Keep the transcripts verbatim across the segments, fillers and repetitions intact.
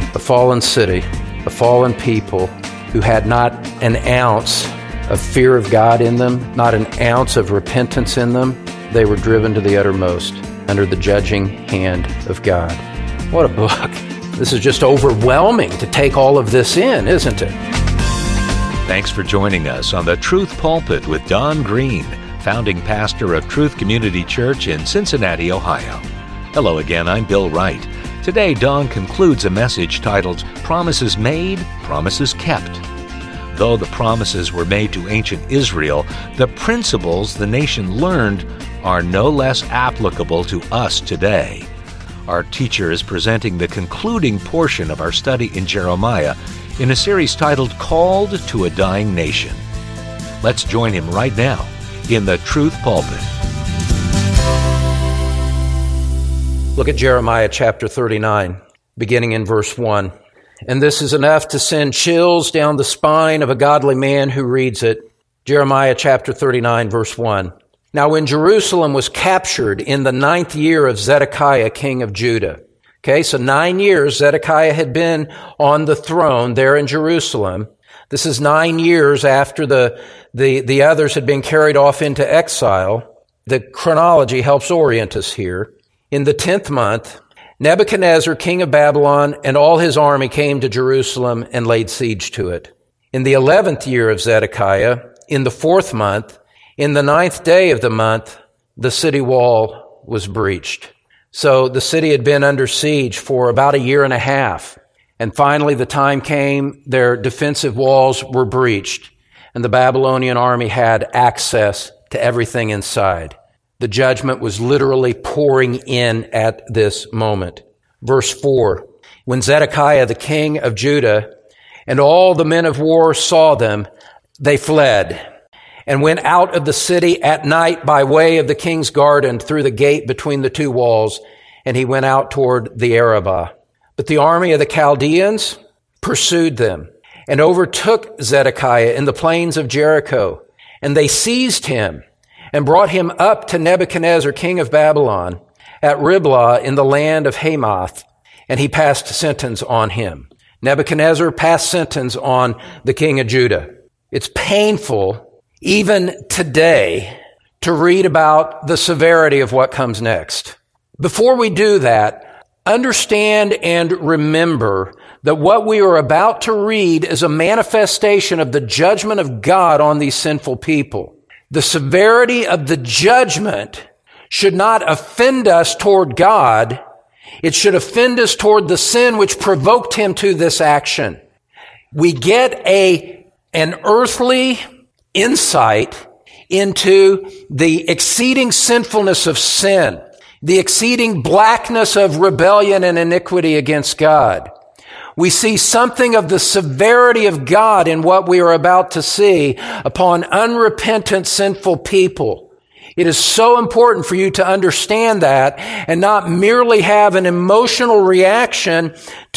a fallen city, a fallen people who had not an ounce of fear of God in them, not an ounce of repentance in them. They were driven to the uttermost under the judging hand of God. What a book. This is just overwhelming to take all of this in, isn't it? Thanks for joining us on the Truth Pulpit with Don Green, founding pastor of Truth Community Church in Cincinnati, Ohio. Hello again, I'm Bill Wright. Today, Don concludes a message titled, Promises Made, Promises Kept. Though the promises were made to ancient Israel, the principles the nation learned are no less applicable to us today. Our teacher is presenting the concluding portion of our study in Jeremiah in a series titled Called to a Dying Nation. Let's join him right now in the Truth Pulpit. Look at Jeremiah chapter thirty-nine, beginning in verse one. And this is enough to send chills down the spine of a godly man who reads it. Jeremiah chapter thirty-nine, verse one. Now when Jerusalem was captured in the ninth year of Zedekiah, king of Judah. Okay, so nine years Zedekiah had been on the throne there in Jerusalem. This is nine years after the, the, the others had been carried off into exile. The chronology helps orient us here. In the tenth month, Nebuchadnezzar, king of Babylon, and all his army came to Jerusalem and laid siege to it. In the eleventh year of Zedekiah, in the fourth month, in the ninth day of the month, the city wall was breached. So the city had been under siege for about a year and a half. And finally the time came, their defensive walls were breached, and the Babylonian army had access to everything inside. The judgment was literally pouring in at this moment. Verse four, when Zedekiah, the king of Judah, and all the men of war saw them, they fled and went out of the city at night by way of the king's garden through the gate between the two walls, and he went out toward the Arabah. But the army of the Chaldeans pursued them and overtook Zedekiah in the plains of Jericho, and they seized him and brought him up to Nebuchadnezzar, king of Babylon, at Riblah in the land of Hamath, and he passed sentence on him. Nebuchadnezzar passed sentence on the king of Judah. It's painful, even today, to read about the severity of what comes next. Before we do that, understand and remember that what we are about to read is a manifestation of the judgment of God on these sinful people. The severity of the judgment should not offend us toward God. It should offend us toward the sin which provoked him to this action. We get a, an earthly insight into the exceeding sinfulness of sin, the exceeding blackness of rebellion and iniquity against God. We see something of the severity of God in what we are about to see upon unrepentant, sinful people. It is so important for you to understand that and not merely have an emotional reaction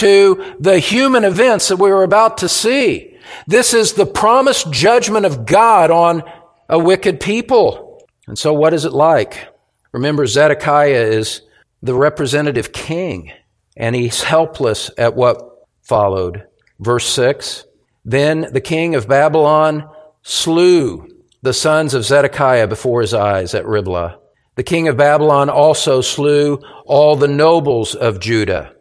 to the human events that we are about to see. This is the promised judgment of God on a wicked people. And so what is it like? Remember, Zedekiah is the representative king, and he's helpless at what followed. Verse six, then the king of Babylon slew the sons of Zedekiah before his eyes at Riblah. The king of Babylon also slew all the nobles of Judah.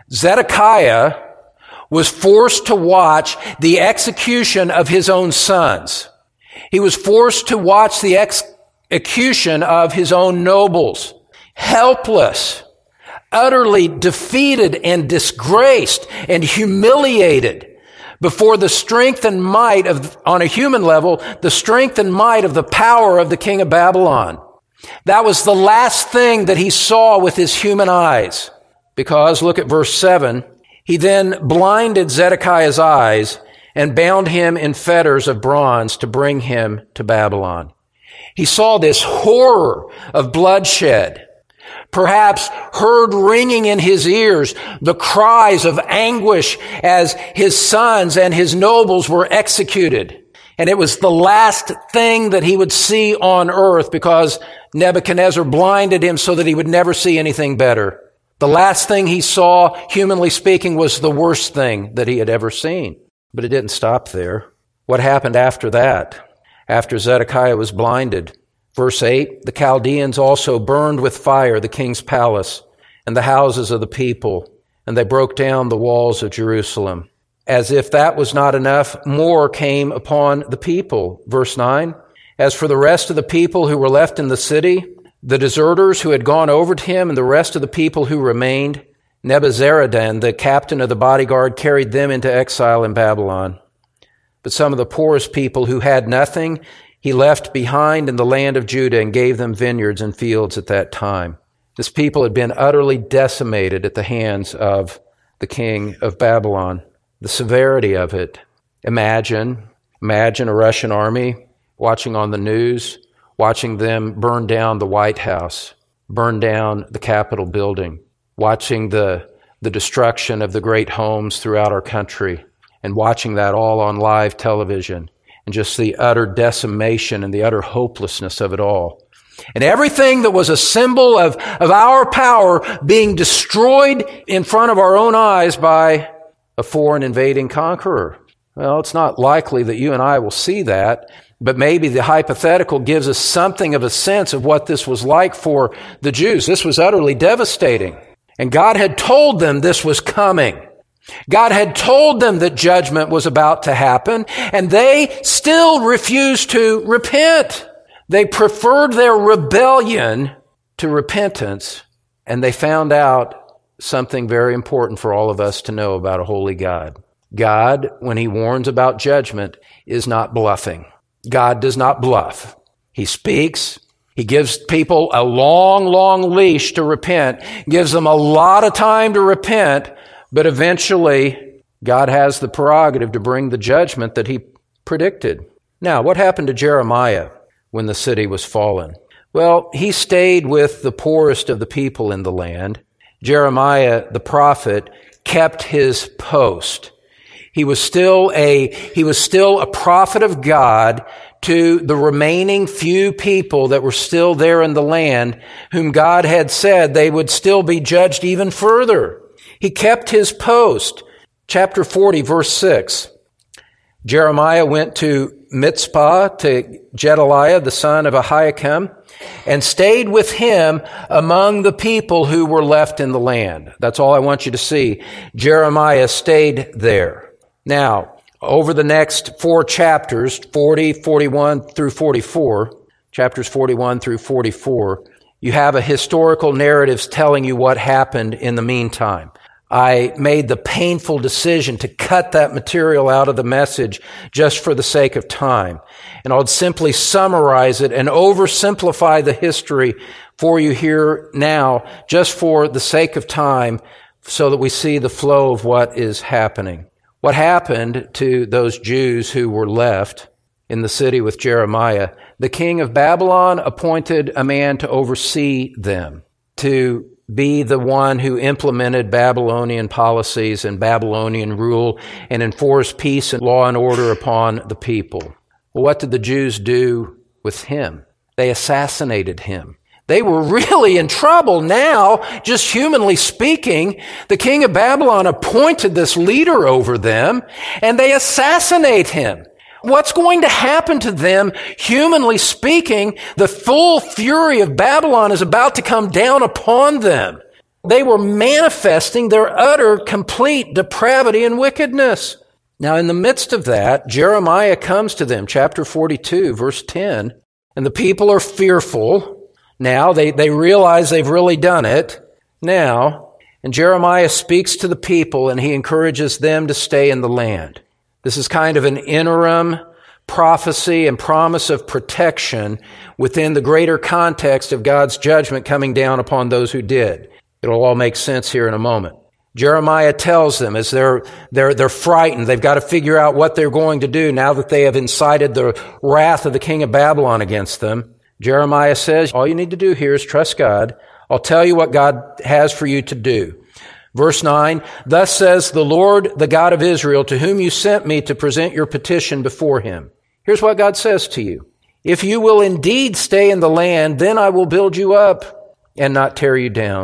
Zedekiah was forced to watch the execution of his own sons. He was forced to watch the execution of his own nobles. Helpless, utterly defeated and disgraced and humiliated before the strength and might of, on a human level, the strength and might of the power of the king of Babylon. That was the last thing that he saw with his human eyes. Because, look at verse seven, he then blinded Zedekiah's eyes and bound him in fetters of bronze to bring him to Babylon. He saw this horror of bloodshed, perhaps heard ringing in his ears the cries of anguish as his sons and his nobles were executed. And it was the last thing that he would see on earth because Nebuchadnezzar blinded him so that he would never see anything better. The last thing he saw, humanly speaking, was the worst thing that he had ever seen. But it didn't stop there. What happened after that? After Zedekiah was blinded. Verse eight, the Chaldeans also burned with fire the king's palace and the houses of the people, and they broke down the walls of Jerusalem. As if that was not enough, more came upon the people. Verse nine, as for the rest of the people who were left in the city, the deserters who had gone over to him and the rest of the people who remained, Nebuzaradan, the captain of the bodyguard, carried them into exile in Babylon. But some of the poorest people who had nothing, he left behind in the land of Judah and gave them vineyards and fields at that time. This people had been utterly decimated at the hands of the king of Babylon. The severity of it. Imagine, imagine a Russian army watching on the news, watching them burn down the White House, burn down the Capitol building, watching the, the destruction of the great homes throughout our country, and watching that all on live television, and just the utter decimation and the utter hopelessness of it all. And everything that was a symbol of, of our power being destroyed in front of our own eyes by a foreign invading conqueror. Well, it's not likely that you and I will see that, but maybe the hypothetical gives us something of a sense of what this was like for the Jews. This was utterly devastating. And God had told them this was coming. God had told them that judgment was about to happen, and they still refused to repent. They preferred their rebellion to repentance, and they found out something very important for all of us to know about a holy God. God, when he warns about judgment, is not bluffing. God does not bluff. He speaks. He gives people a long, long leash to repent, gives them a lot of time to repent, but eventually God has the prerogative to bring the judgment that he predicted. Now, what happened to Jeremiah when the city was fallen? Well, he stayed with the poorest of the people in the land. Jeremiah, the prophet, kept his post. He was still a, he was still a prophet of God to the remaining few people that were still there in the land, whom God had said they would still be judged even further. He kept his post. Chapter forty, verse six. Jeremiah went to Mizpah to Gedaliah, the son of Ahikam, and stayed with him among the people who were left in the land. That's all I want you to see. Jeremiah stayed there. Now, over the next four chapters, forty, forty-one through forty-four, chapters forty-one through forty-four, you have a historical narrative telling you what happened in the meantime. I made the painful decision to cut that material out of the message just for the sake of time. And I'll simply summarize it and oversimplify the history for you here now, just for the sake of time, so that we see the flow of what is happening. What happened to those Jews who were left in the city with Jeremiah? The king of Babylon appointed a man to oversee them, to be the one who implemented Babylonian policies and Babylonian rule and enforced peace and law and order upon the people. Well, what did the Jews do with him? They assassinated him. They were really in trouble now, just humanly speaking. The king of Babylon appointed this leader over them, and they assassinate him. What's going to happen to them, humanly speaking? The full fury of Babylon is about to come down upon them. They were manifesting their utter, complete depravity and wickedness. Now, in the midst of that, Jeremiah comes to them, chapter forty-two, verse ten, and the people are fearful. Now, they, they realize they've really done it. Now, and Jeremiah speaks to the people, and he encourages them to stay in the land. This is kind of an interim prophecy and promise of protection within the greater context of God's judgment coming down upon those who did. It'll all make sense here in a moment. Jeremiah tells them as they're, they're, they're frightened, they've got to figure out what they're going to do now that they have incited the wrath of the king of Babylon against them. Jeremiah says, all you need to do here is trust God. I'll tell you what God has for you to do. Verse nine, thus says the Lord, the God of Israel, to whom you sent me to present your petition before him. Here's what God says to you. If you will indeed stay in the land, then I will build you up and not tear you down.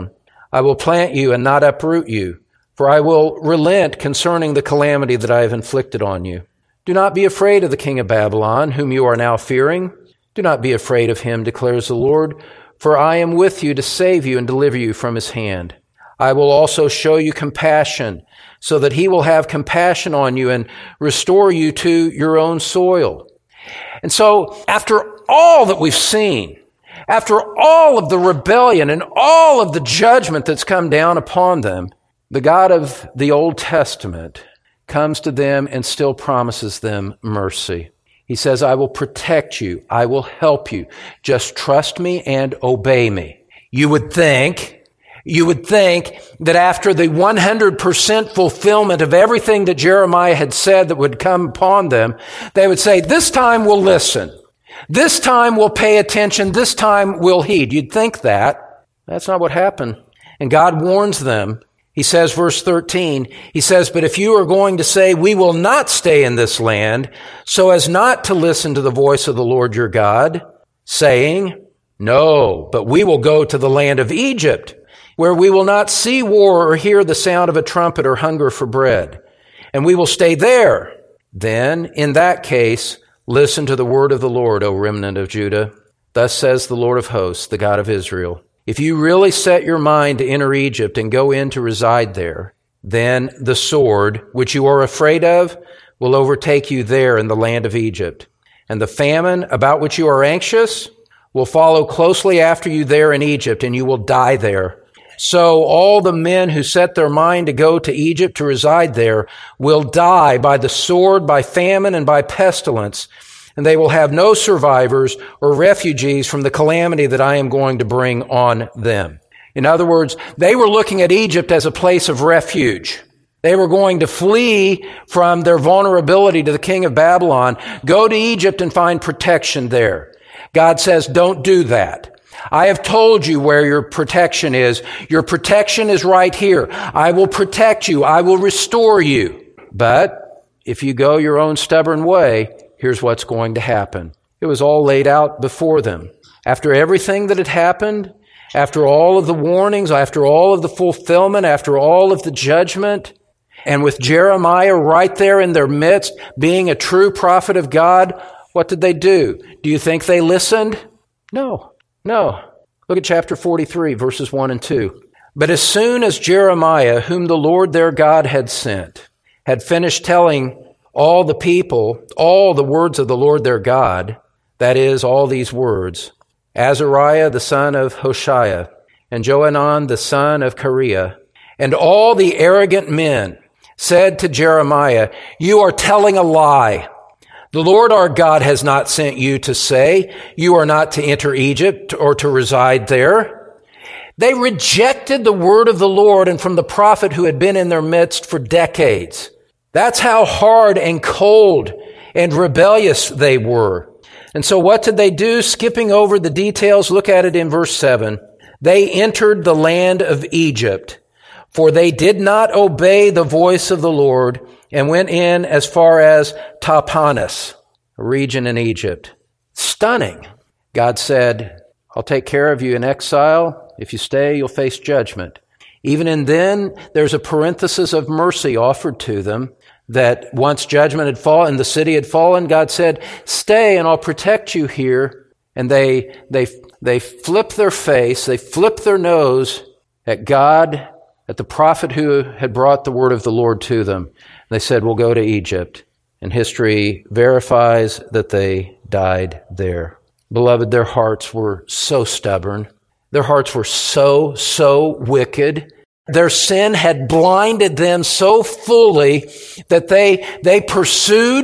I will plant you and not uproot you, for I will relent concerning the calamity that I have inflicted on you. Do not be afraid of the king of Babylon, whom you are now fearing. Do not be afraid of him, declares the Lord, for I am with you to save you and deliver you from his hand. I will also show you compassion, so that he will have compassion on you and restore you to your own soil. And so, after all that we've seen, after all of the rebellion and all of the judgment that's come down upon them, the God of the Old Testament comes to them and still promises them mercy. He says, I will protect you. I will help you. Just trust me and obey me. You would think, you would think that after the one hundred percent fulfillment of everything that Jeremiah had said that would come upon them, they would say, this time we'll listen. This time we'll pay attention. This time we'll heed. You'd think that. That's not what happened. And God warns them. He says, verse thirteen, he says, but if you are going to say, we will not stay in this land, so as not to listen to the voice of the Lord your God, saying, no, but we will go to the land of Egypt, where we will not see war or hear the sound of a trumpet or hunger for bread, and we will stay there. Then, in that case, listen to the word of the Lord, O remnant of Judah. Thus says the Lord of hosts, the God of Israel. If you really set your mind to enter Egypt and go in to reside there, then the sword, which you are afraid of, will overtake you there in the land of Egypt. And the famine about which you are anxious will follow closely after you there in Egypt, and you will die there. So all the men who set their mind to go to Egypt to reside there will die by the sword, by famine, and by pestilence, and they will have no survivors or refugees from the calamity that I am going to bring on them. In other words, they were looking at Egypt as a place of refuge. They were going to flee from their vulnerability to the king of Babylon, go to Egypt and find protection there. God says, don't do that. I have told you where your protection is. Your protection is right here. I will protect you. I will restore you. But if you go your own stubborn way, here's what's going to happen. It was all laid out before them. After everything that had happened, after all of the warnings, after all of the fulfillment, after all of the judgment, and with Jeremiah right there in their midst, being a true prophet of God, what did they do? Do you think they listened? No, no. Look at chapter forty-three, verses one and two. But as soon as Jeremiah, whom the Lord their God had sent, had finished telling all the people, all the words of the Lord their God, that is, all these words, Azariah the son of Hoshea, and Johanan the son of Kareah, and all the arrogant men said to Jeremiah, you are telling a lie. The Lord our God has not sent you to say, you are not to enter Egypt or to reside there. They rejected the word of the Lord and from the prophet who had been in their midst for decades. That's how hard and cold and rebellious they were. And so what did they do? Skipping over the details, look at it in verse seven. They entered the land of Egypt, for they did not obey the voice of the Lord, and went in as far as Tahpanhes, a region in Egypt. Stunning. God said, I'll take care of you in exile. If you stay, you'll face judgment. Even in then, there's a parenthesis of mercy offered to them, that once judgment had fallen, the city had fallen, God said, stay and I'll protect you here. And they, they, they flipped their face, they flipped their nose at God, at the prophet who had brought the word of the Lord to them. They said, we'll go to Egypt. And history verifies that they died there. Beloved, their hearts were so stubborn. Their hearts were so, so wicked. Their sin had blinded them so fully that they, they pursued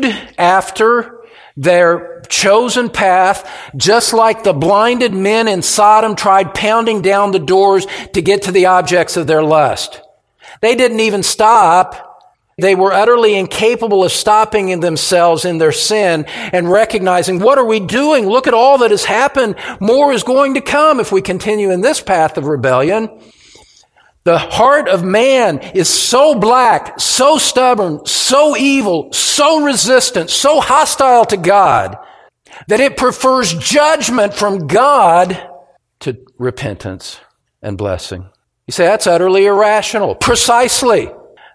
after their chosen path, just like the blinded men in Sodom tried pounding down the doors to get to the objects of their lust. They didn't even stop. They were utterly incapable of stopping in themselves in their sin and recognizing, what are we doing? Look at all that has happened. More is going to come if we continue in this path of rebellion. The heart of man is so black, so stubborn, so evil, so resistant, so hostile to God, that it prefers judgment from God to repentance and blessing. You say, that's utterly irrational. Precisely.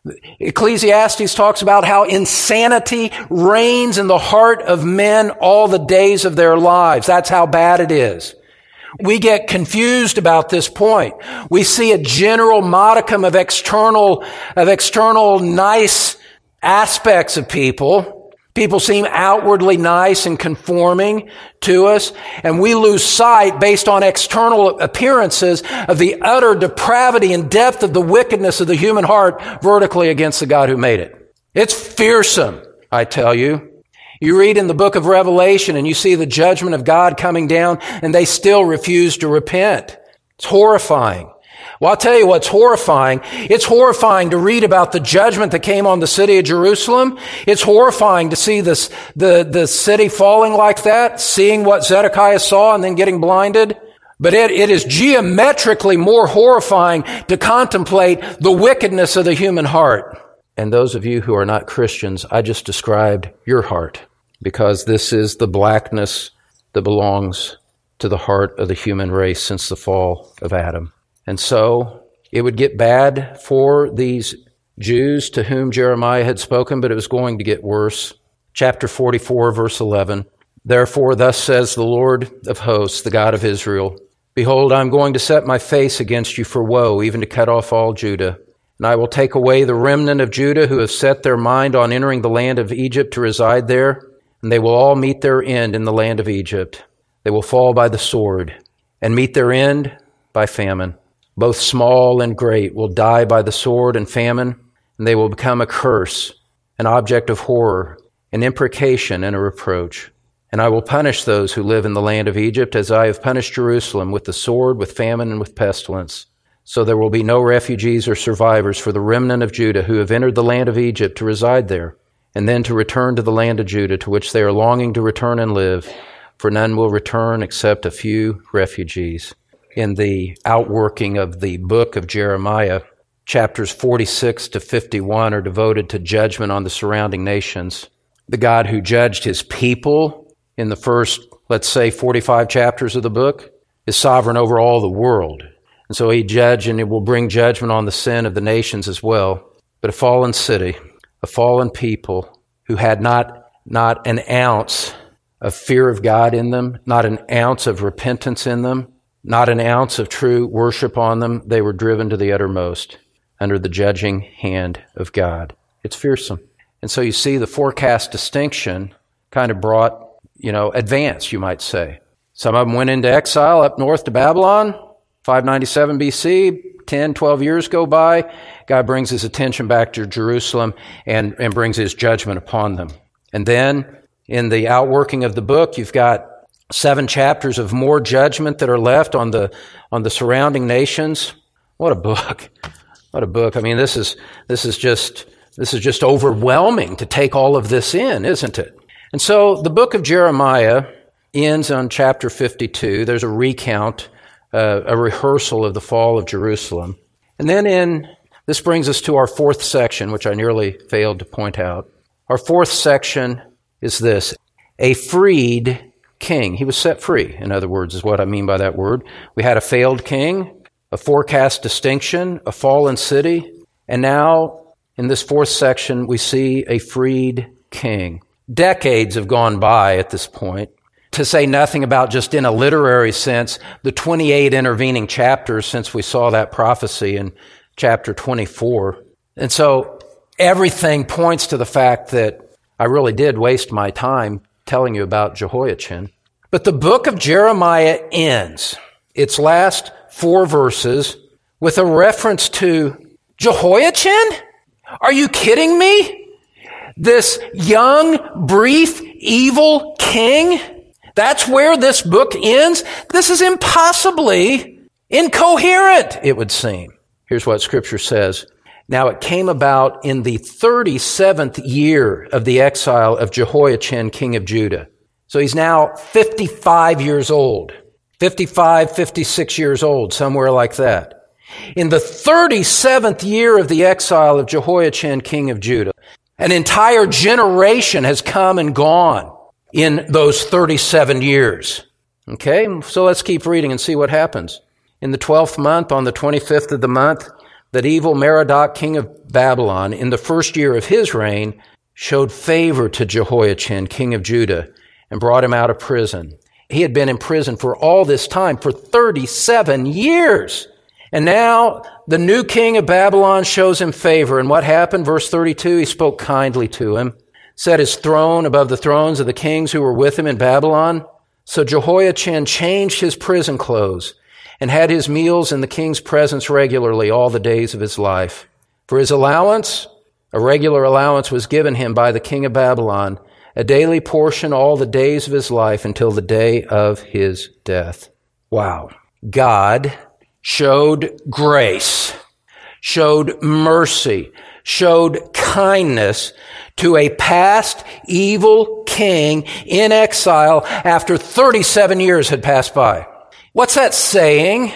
Ecclesiastes talks about how insanity reigns in the heart of men all the days of their lives. That's how bad it is. We get confused about this point. We see a general modicum of external, of external nice aspects of people. People seem outwardly nice and conforming to us, and we lose sight based on external appearances of the utter depravity and depth of the wickedness of the human heart vertically against the God who made it. It's fearsome, I tell you. You read in the book of Revelation and you see the judgment of God coming down, and they still refuse to repent. It's horrifying. Well, I'll tell you what's horrifying. It's horrifying to read about the judgment that came on the city of Jerusalem. It's horrifying to see this, the, the city falling like that, seeing what Zedekiah saw and then getting blinded. But it, it is geometrically more horrifying to contemplate the wickedness of the human heart. And those of you who are not Christians, I just described your heart, because this is the blackness that belongs to the heart of the human race since the fall of Adam. And so it would get bad for these Jews to whom Jeremiah had spoken, but it was going to get worse. Chapter forty-four, verse eleven. Therefore, thus says the Lord of hosts, the God of Israel, behold, I am going to set my face against you for woe, even to cut off all Judah. And I will take away the remnant of Judah who have set their mind on entering the land of Egypt to reside there, and they will all meet their end in the land of Egypt. They will fall by the sword, and meet their end by famine. Both small and great will die by the sword and famine, and they will become a curse, an object of horror, an imprecation and a reproach. And I will punish those who live in the land of Egypt as I have punished Jerusalem with the sword, with famine, and with pestilence. So there will be no refugees or survivors for the remnant of Judah who have entered the land of Egypt to reside there, and then to return to the land of Judah to which they are longing to return and live, for none will return except a few refugees. In the outworking of the book of Jeremiah, chapters forty-six to fifty-one are devoted to judgment on the surrounding nations. The God who judged his people in the first, let's say, forty-five chapters of the book is sovereign over all the world. And so he judged, and it will bring judgment on the sin of the nations as well. But a fallen city, a fallen people who had not, not an ounce of fear of God in them, not an ounce of repentance in them, not an ounce of true worship on them, they were driven to the uttermost under the judging hand of God. It's fearsome. And so you see the forecast distinction kind of brought, you know, advance, you might say. Some of them went into exile up north to Babylon, five ninety-seven B C, ten, twelve years go by. God brings his attention back to Jerusalem and, and brings his judgment upon them. And then in the outworking of the book, you've got seven chapters of more judgment that are left on the on the surrounding nations. What a book. What a book. I mean, this is this is just this is just overwhelming to take all of this in, isn't it? And so the book of Jeremiah ends on chapter fifty-two. There's a recount, uh, a rehearsal of the fall of Jerusalem. And then in this brings us to our fourth section, which I nearly failed to point out. Our fourth section is this: a freed king. He was set free, in other words, is what I mean by that word. We had a failed king, a forecast distinction, a fallen city, and now in this fourth section we see a freed king. Decades have gone by at this point, to say nothing about, just in a literary sense, the twenty-eight intervening chapters since we saw that prophecy in chapter twenty-four. And so everything points to the fact that I really did waste my time telling you about Jehoiachin. But the book of Jeremiah ends, its last four verses, with a reference to Jehoiachin? Are you kidding me? This young, brief, evil king? That's where this book ends? This is impossibly incoherent, it would seem. Here's what Scripture says. Now it came about in the thirty-seventh year of the exile of Jehoiachin, king of Judah. So he's now fifty-five years old. fifty-five, fifty-six years old, somewhere like that. In the thirty-seventh year of the exile of Jehoiachin, king of Judah, an entire generation has come and gone in those thirty-seven years. Okay, so let's keep reading and see what happens. In the twelfth month, on the twenty-fifth of the month, that evil Merodach, king of Babylon, in the first year of his reign, showed favor to Jehoiachin, king of Judah, and brought him out of prison. He had been in prison for all this time, for thirty-seven years. And now the new king of Babylon shows him favor. And what happened? Verse thirty-two, he spoke kindly to him, set his throne above the thrones of the kings who were with him in Babylon. So Jehoiachin changed his prison clothes and had his meals in the king's presence regularly all the days of his life. For his allowance, a regular allowance was given him by the king of Babylon, a daily portion all the days of his life until the day of his death. Wow. God showed grace, showed mercy, showed kindness to a past evil king in exile after thirty-seven years had passed by. What's that saying?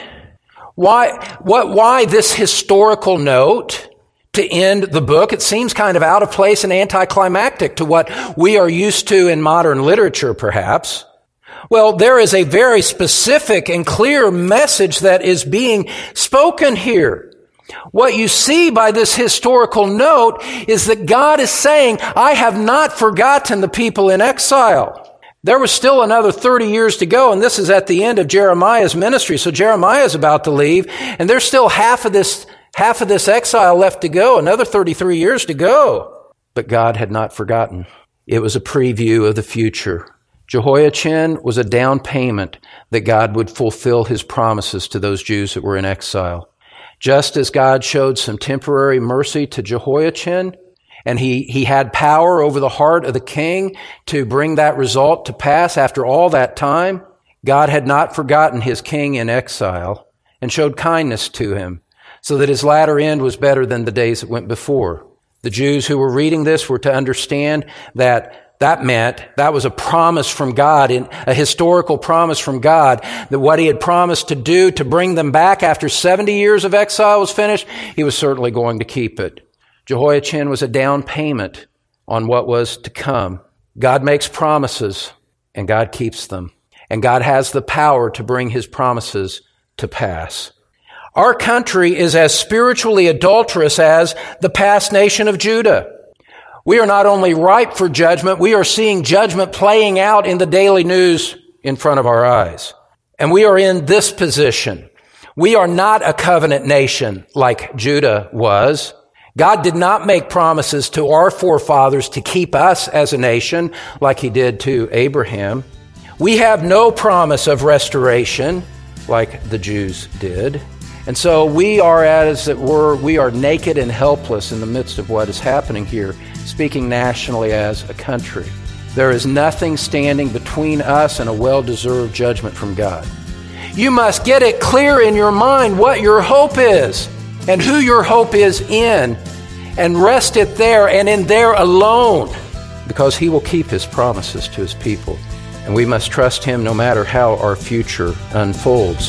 Why, what, why this historical note to end the book? It seems kind of out of place and anticlimactic to what we are used to in modern literature, perhaps. Well, there is a very specific and clear message that is being spoken here. What you see by this historical note is that God is saying, I have not forgotten the people in exile. There was still another thirty years to go, and this is at the end of Jeremiah's ministry. So Jeremiah is about to leave, and there's still half of this, half of this exile left to go, another thirty-three years to go. But God had not forgotten. It was a preview of the future. Jehoiachin was a down payment that God would fulfill his promises to those Jews that were in exile. Just as God showed some temporary mercy to Jehoiachin, and he, he had power over the heart of the king to bring that result to pass after all that time, God had not forgotten his king in exile and showed kindness to him, so that his latter end was better than the days that went before. The Jews who were reading this were to understand that that meant that was a promise from God, a historical promise from God, that what he had promised to do to bring them back after seventy years of exile was finished, he was certainly going to keep it. Jehoiachin was a down payment on what was to come. God makes promises, and God keeps them. And God has the power to bring his promises to pass. Our country is as spiritually adulterous as the past nation of Judah. We are not only ripe for judgment, we are seeing judgment playing out in the daily news in front of our eyes. And we are in this position. We are not a covenant nation like Judah was. God did not make promises to our forefathers to keep us as a nation like he did to Abraham. We have no promise of restoration like the Jews did. And so we are, as it were, we are naked and helpless in the midst of what is happening here, speaking nationally as a country. There is nothing standing between us and a well-deserved judgment from God. You must get it clear in your mind what your hope is and who your hope is in, and rest it there and in there alone, because he will keep his promises to his people. And we must trust him no matter how our future unfolds.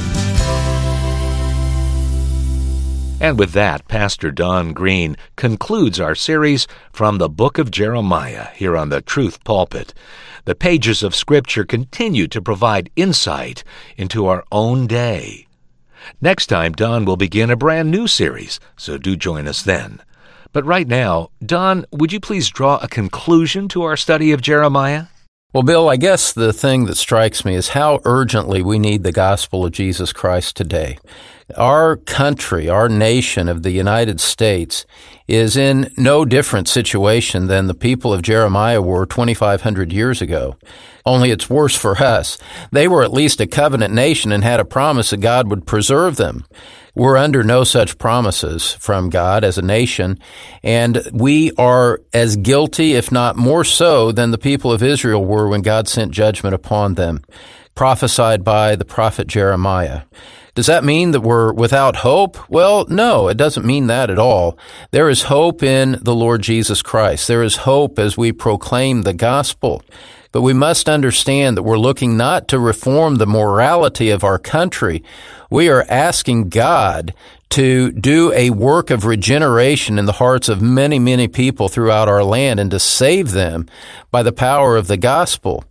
And with that, Pastor Don Green concludes our series from the book of Jeremiah here on the Truth Pulpit. The pages of Scripture continue to provide insight into our own day. Next time, Don will begin a brand new series, so do join us then. But right now, Don, would you please draw a conclusion to our study of Jeremiah? Well, Bill, I guess the thing that strikes me is how urgently we need the gospel of Jesus Christ today. Our country, our nation of the United States, is in no different situation than the people of Jeremiah were twenty-five hundred years ago. Only it's worse for us. They were at least a covenant nation and had a promise that God would preserve them. We're under no such promises from God as a nation, and we are as guilty, if not more so, than the people of Israel were when God sent judgment upon them, prophesied by the prophet Jeremiah. Does that mean that we're without hope? Well, no, it doesn't mean that at all. There is hope in the Lord Jesus Christ. There is hope as we proclaim the gospel. But we must understand that we're looking not to reform the morality of our country. We are asking God to do a work of regeneration in the hearts of many, many people throughout our land and to save them by the power of the gospel.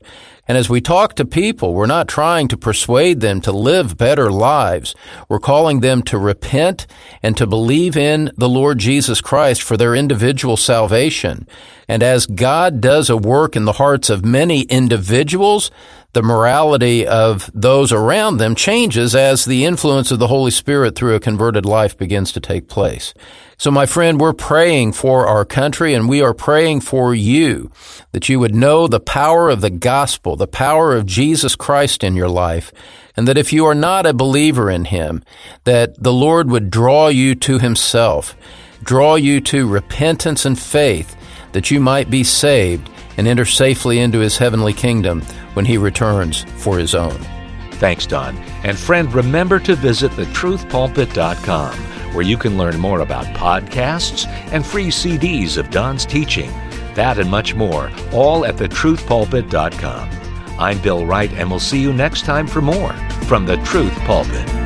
And as we talk to people, we're not trying to persuade them to live better lives. We're calling them to repent and to believe in the Lord Jesus Christ for their individual salvation. And as God does a work in the hearts of many individuals, the morality of those around them changes as the influence of the Holy Spirit through a converted life begins to take place. So, my friend, we're praying for our country, and we are praying for you, that you would know the power of the gospel, the power of Jesus Christ in your life, and that if you are not a believer in Him, that the Lord would draw you to Himself, draw you to repentance and faith, that you might be saved and enter safely into His heavenly kingdom when He returns for His own. Thanks, Don. And friend, remember to visit the truth pulpit dot com, where you can learn more about podcasts and free C Ds of Don's teaching. That and much more, all at the truth pulpit dot com. I'm Bill Wright, and we'll see you next time for more from the Truth Pulpit.